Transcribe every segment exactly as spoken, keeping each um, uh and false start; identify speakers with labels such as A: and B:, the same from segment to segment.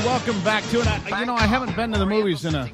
A: welcome back to it. I, you know, I haven't been to the movies in a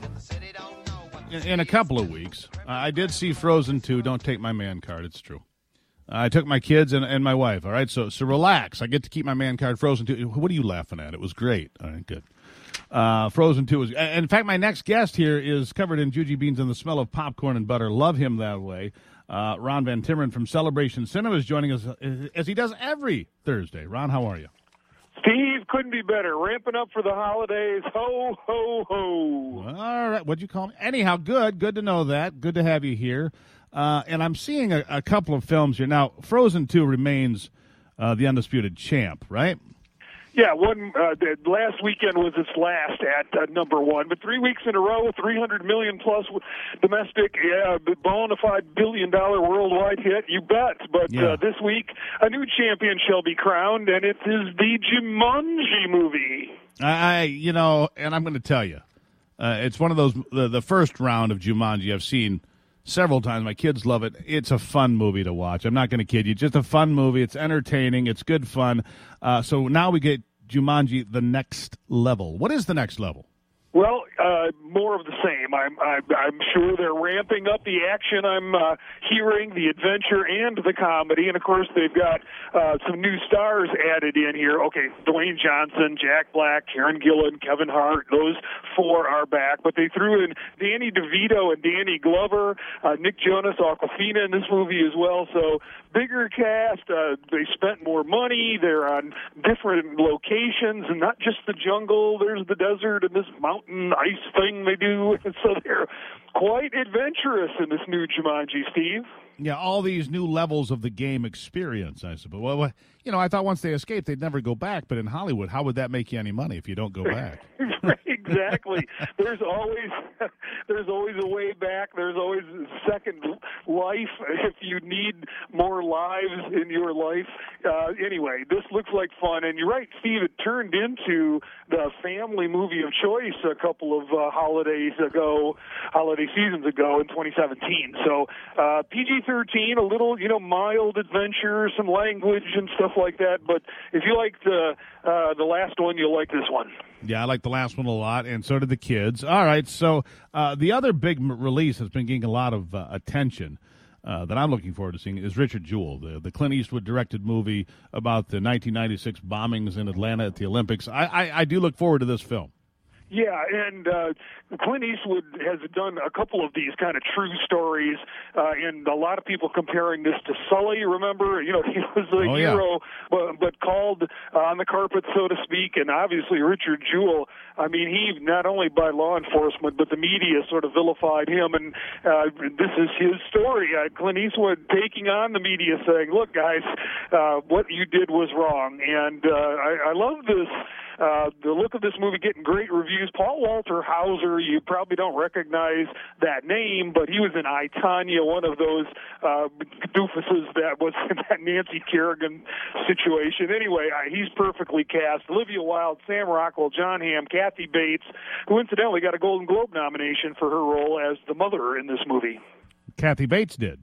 A: in, in a couple of weeks. Uh, I did see Frozen two. Don't take my man card. It's true. Uh, I took my kids and, and my wife. All right, so so relax. I get to keep my man card. Frozen two. What are you laughing at? It was great. All right, good. Uh, Frozen two was. In fact, my next guest here is covered in Juji Beans and the smell of popcorn and butter. Love him that way. Uh, Ron Van Timmeren from Celebration Cinema is joining us as he does every Thursday. Ron, how are you?
B: Steve, couldn't be better. Ramping up for the holidays. Ho, ho, ho.
A: All right. What'd you call me? Anyhow, good. Good to know that. Good to have you here. Uh, and I'm seeing a, a couple of films here. Now, Frozen two remains uh, the undisputed champ, right?
B: Yeah, one uh, the last weekend was its last at uh, number one, but three weeks in a row, three hundred million plus domestic, yeah, bona fide billion dollar worldwide hit. You bet. But
A: Yeah.
B: uh, this week, a new champion shall be crowned, and it is the Jumanji movie.
A: I, I you know, and I'm going to tell you, uh, it's one of those, the, the first round of Jumanji I've seen several times. My kids love it. It's a fun movie to watch. I'm not going to kid you. Just a fun movie. It's entertaining. It's good fun. Uh, so now we get Jumanji, the next level. What is the next level?
B: Well, uh, more of the same. I'm, I'm, I'm sure they're ramping up the action. I'm uh, hearing the adventure and the comedy, and of course they've got uh, some new stars added in here. Okay, Dwayne Johnson, Jack Black, Karen Gillan, Kevin Hart. Those four are back, but they threw in Danny DeVito and Danny Glover, uh, Nick Jonas, Awkwafina in this movie as well. So bigger cast. Uh, they spent more money. They're on different locations, and not just the jungle. There's the desert and this mountain ice thing they do. So they're quite adventurous in this new Jumanji, Steve.
A: Yeah, all these new levels of the game experience, I suppose. Well, well, you know, I thought once they escaped, they'd never go back. But in Hollywood, how would that make you any money if you don't go back?
B: Exactly. There's always there's always a way back. There's always a second life if you need more lives in your life. Uh, anyway, this looks like fun. And you're right, Steve, it turned into the family movie of choice a couple of uh, holidays ago, holiday seasons ago in twenty seventeen. So uh, P G thirteen, a little, you know, mild adventure, some language and stuff like that. But if you liked the, uh, the last one, you'll like this one.
A: Yeah, I like the last one a lot, and so did the kids. All right, so uh, the other big m- release that's been getting a lot of uh, attention uh, that I'm looking forward to seeing is Richard Jewell, the, the Clint Eastwood-directed movie about the nineteen ninety-six bombings in Atlanta at the Olympics. I, I, I do look forward to this film.
B: Yeah, and uh, Clint Eastwood has done a couple of these kind of true stories, uh, and a lot of people comparing this to Sully. Remember, you know, he was a
A: Oh, yeah.
B: hero, but, but called uh, on the carpet, so to speak. And obviously, Richard Jewell. I mean, he not only by law enforcement, but the media sort of vilified him. And uh, this is his story. Uh, Clint Eastwood taking on the media, saying, "Look, guys, uh, what you did was wrong." And uh, I, I love this. Uh, the look of this movie getting great reviews. Paul Walter Hauser, you probably don't recognize that name, but he was in I, Tonya, one of those uh, doofuses that was in that Nancy Kerrigan situation. Anyway, uh, he's perfectly cast. Olivia Wilde, Sam Rockwell, John Hamm, Kathy Bates, who incidentally got a Golden Globe nomination for her role as the mother in this movie.
A: Kathy Bates did.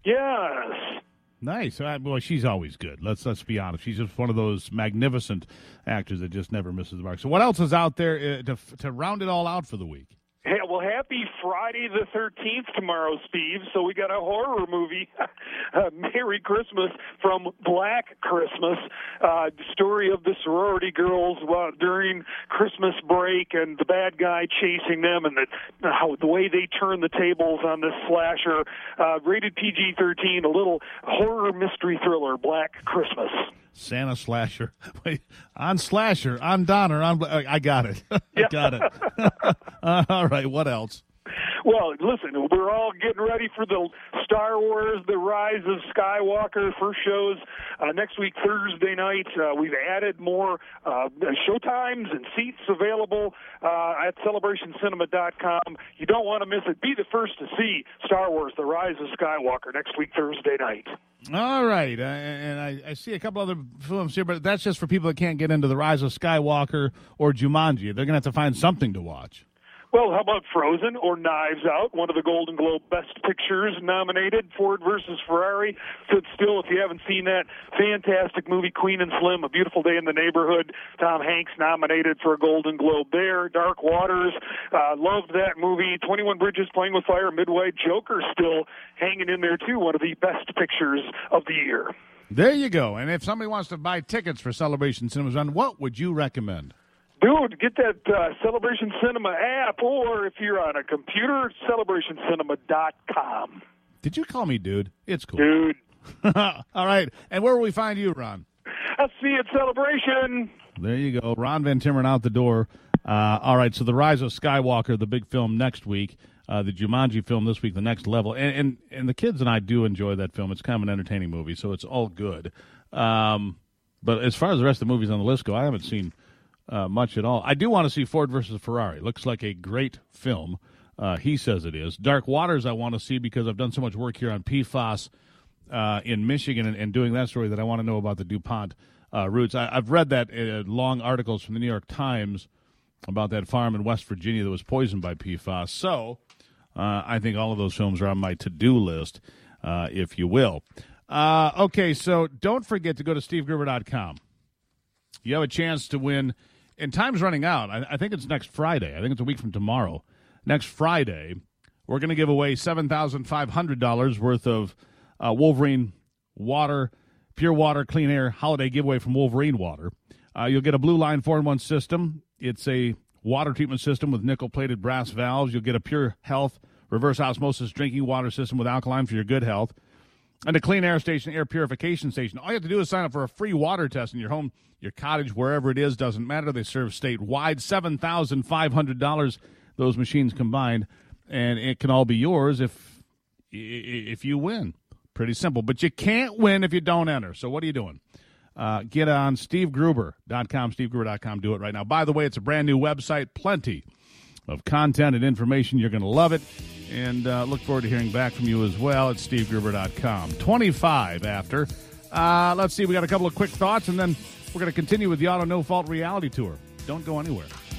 B: Yes.
A: Nice. Uh, well, she's always good. Let's let's be honest. She's just one of those magnificent actors that just never misses the mark. So what else is out there uh, to to round it all out for the week?
B: Hey, well, happy Friday the thirteenth tomorrow, Steve. So we got a horror movie, uh, Merry Christmas from Black Christmas, uh, the story of the sorority girls uh, during Christmas break and the bad guy chasing them and the, how, the way they turn the tables on this slasher. Uh, rated P G thirteen, a little horror mystery thriller, Black Christmas.
A: Santa Slasher. Wait, on Slasher, on Donner, on. I got it. I
B: Yeah.
A: got it. uh, all right. What else?
B: Well, listen, we're all getting ready for the Star Wars, The Rise of Skywalker first shows uh, next week, Thursday night. Uh, we've added more uh, showtimes and seats available uh, at celebration cinema dot com. You don't want to miss it. Be the first to see Star Wars, The Rise of Skywalker next week, Thursday night.
A: All right. Uh, and I, I see a couple other films here, but that's just for people that can't get into The Rise of Skywalker or Jumanji. They're going to have to find something to watch.
B: Well, how about Frozen or Knives Out, one of the Golden Globe Best Pictures nominated, Ford versus Ferrari. Sit still if you haven't seen that fantastic movie, Queen and Slim, A Beautiful Day in the Neighborhood. Tom Hanks nominated for a Golden Globe there. Dark Waters, uh, loved that movie. twenty-one Bridges, Playing with Fire, Midway. Joker still hanging in there, too, one of the best pictures of the year.
A: There you go. And if somebody wants to buy tickets for Celebration Cinemas Run, what would you recommend?
B: Dude, get that uh, Celebration Cinema app, or if you're on a computer, celebration cinema dot com.
A: Did you call me dude? It's cool.
B: Dude.
A: All right. And where will we find you, Ron?
B: I'll see you at Celebration. There
A: you go. Ron Van Timmeren out the door. Uh, all right, so The Rise of Skywalker, the big film next week. Uh, the Jumanji film this week, The Next Level. And, and and the kids and I do enjoy that film. It's kind of an entertaining movie, so it's all good. Um, but as far as the rest of the movies on the list go, I haven't seen uh, much at all. I do want to see Ford versus Ferrari. Looks like a great film. Uh, he says it is. Dark Waters I want to see because I've done so much work here on P FAS uh, in Michigan and, and doing that story that I want to know about the DuPont uh, roots. I, I've read that uh, long articles from the New York Times about that farm in West Virginia that was poisoned by P FAS. So uh, I think all of those films are on my to-do list, uh, if you will. Uh, okay, so don't forget to go to steve gruber dot com. You have a chance to win, and time's running out. I, I think it's next Friday. I think it's a week from tomorrow. Next Friday, we're going to give away seven thousand five hundred dollars worth of uh, Wolverine water, pure water, clean air holiday giveaway from Wolverine Water. Uh, you'll get a Blue Line four in one system. It's a water treatment system with nickel-plated brass valves. You'll get a Pure Health reverse osmosis drinking water system with alkaline for your good health. And a Clean Air Station, air purification station. All you have to do is sign up for a free water test in your home, your cottage, wherever it is. Doesn't matter. They serve statewide. seven thousand five hundred dollars, those machines combined. And it can all be yours if if you win. Pretty simple. But you can't win if you don't enter. So what are you doing? Uh, get on steve gruber dot com, steve gruber dot com. Do it right now. By the way, it's a brand new website. Plenty of content and information. You're going to love it. And uh, look forward to hearing back from you as well at steve gruber dot com. twenty-five after. Uh, let's see. We got a couple of quick thoughts, and then we're going to continue with the Auto No Fault Reality Tour. Don't go anywhere.